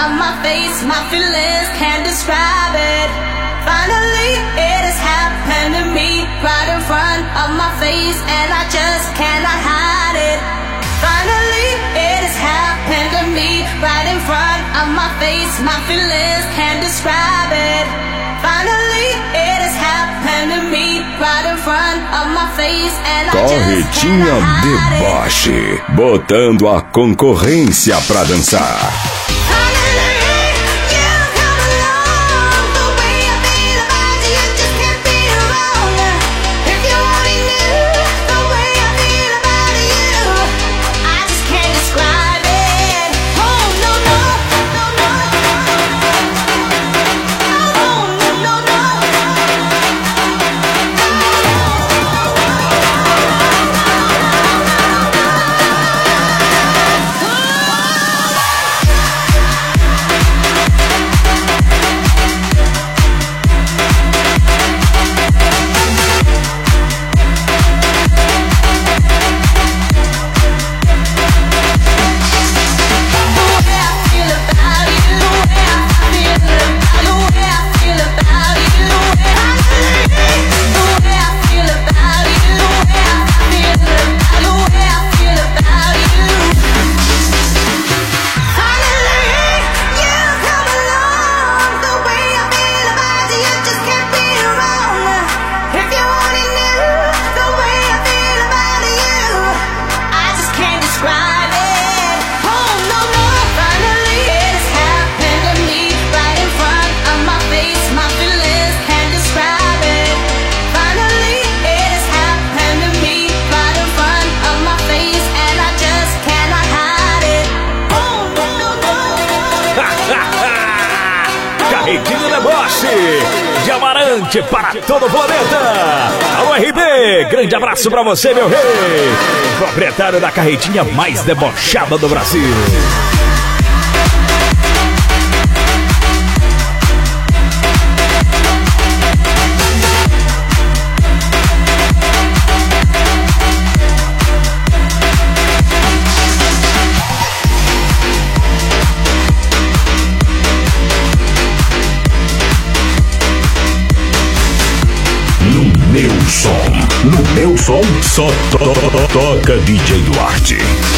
of my face, my feelings can't describe it. Finally, it has happened to me, right in front of my face, and I just cannot hide it. Finally, it has happened to me, right in front of my face, my feelings can't describe it. Finally, it has happened to me, right in front of my face, and I just cannot hide it. Deboche, botando a concorrência pra dançar. Carretinha Deboche de Amarante para todo o planeta. Alô RB, grande abraço pra você, meu rei, proprietário da carretinha mais debochada do Brasil. No meu som, só toca DJ Duarte.